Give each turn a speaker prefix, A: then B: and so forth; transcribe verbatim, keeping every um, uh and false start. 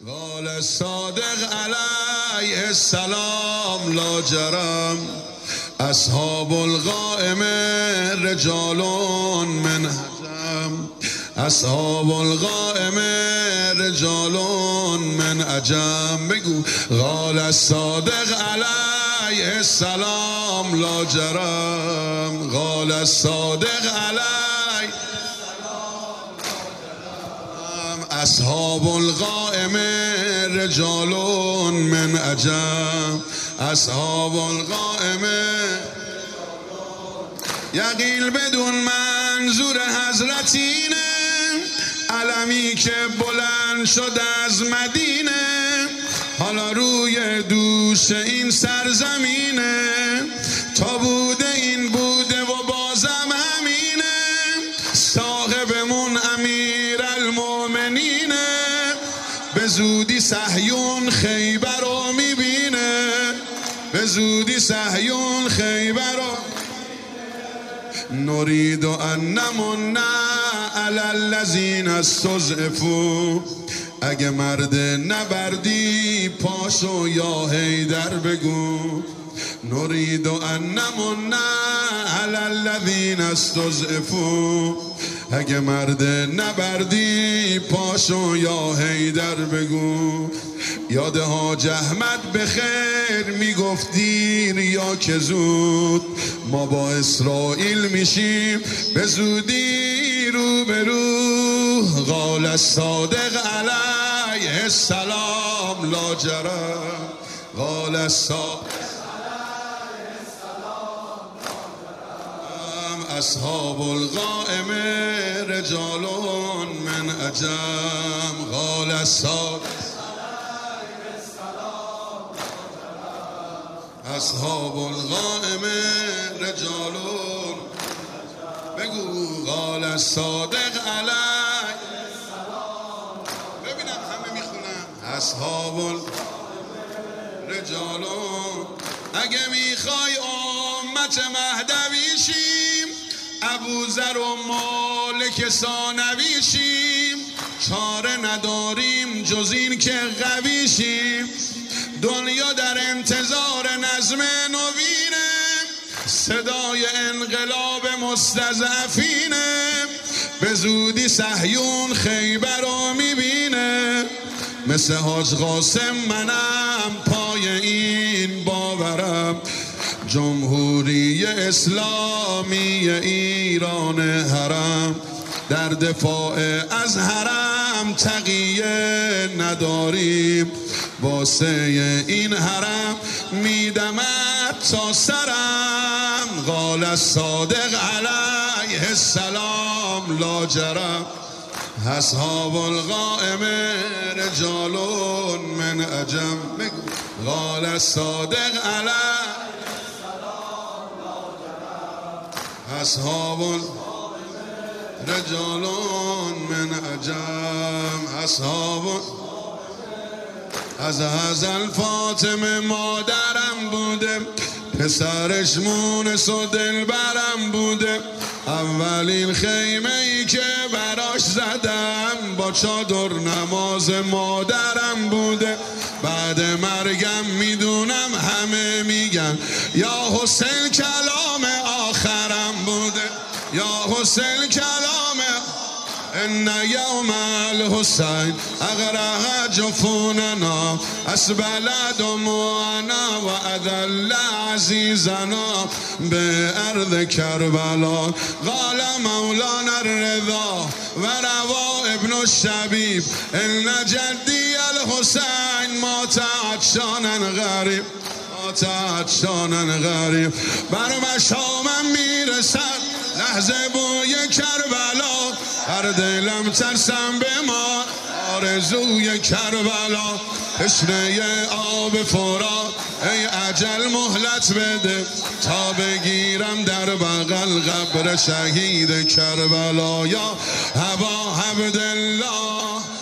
A: قال الصادق علیه السلام لاجرم اصحاب القائم رجال من عجم اصحاب القائم رجال من عجم. بگو قال الصادق علیه السلام لاجرم قال الصادق علیه اصحاب القائم رجال من عجم اصحاب القائم. یقیل بدون منظور حضرتینه علمی که بلند شد از مدینه حالا روی دوش این سرزمینه تا بوده این بوده و بازم همینه صاحبمون امیر المؤمنینه به زودی صهیون خیبر رو میبینه به زودی صهیون خیبر رو نريد أن نمن على الذين استضعفوا. اگه مرد نبردی پاشو یا حیدر بگو نريد أن نمن على الذين استضعفوا. اگه مرد نبردی پاشو یا حیدر بگو. یاد حاج احمد به خیر میگفت دیر یا که زود ما با اسرائیل میشیم به زودی رو به رو. قال الصادق علیه السلام لاجرم قال الصادق علیه السلام لاجرم اصحاب القائم رجال من عجم قال الصادق اصحاب القائم رجال. بگو قال الصادق علیه السلام. ببینم همه میخونم اصحاب رجال. اگه میخوای امت مهدوی شیم ابوذر و مالک ثانوی شیم چاره نداریم جز این که قوی شیم. دنیا در انتظار نظم نوینه صدای انقلاب مستضعفینه به زودی صهیون خیبر رو میبینه مثل حاج قاسم منم پای این باورم جمهوری اسلامی ایران حرم در دفاع از حرم تقیه نداریم واسه این حرم میدمد تا سرم. قال الصادق علیه السلام لاجرم اصحاب القائم رجال من عجم. قال الصادق علیه السلام لاجرم اصحاب رجال من عجم اصحاب. از ازل فاطمه مادرم بوده پسرش مونس و دلبرم بوده اولین خیمه ای که براش زدم با چادر نماز مادرم بوده بعد مرگم میدونم همه میگن یا حسین کلام آخرم بوده یا حسین کلام ان یوم الحسین اغرق جفوننا اسبل دموعنا و اذل عزیزنا به ارض کربلا. قال مولانا الرضا و روا ابن الشبیب ان جدی الحسین مات عطشانا غریب مات عطشانا غریب. بر مشامم میرسد لحظه بوی کربلا هر دلم ترسم به ما آرزوی کربلا تشنه آب فرات ای اجل مهلت بده تا بگیرم در بغل قبر شهید کربلا. یا ابا عبدالله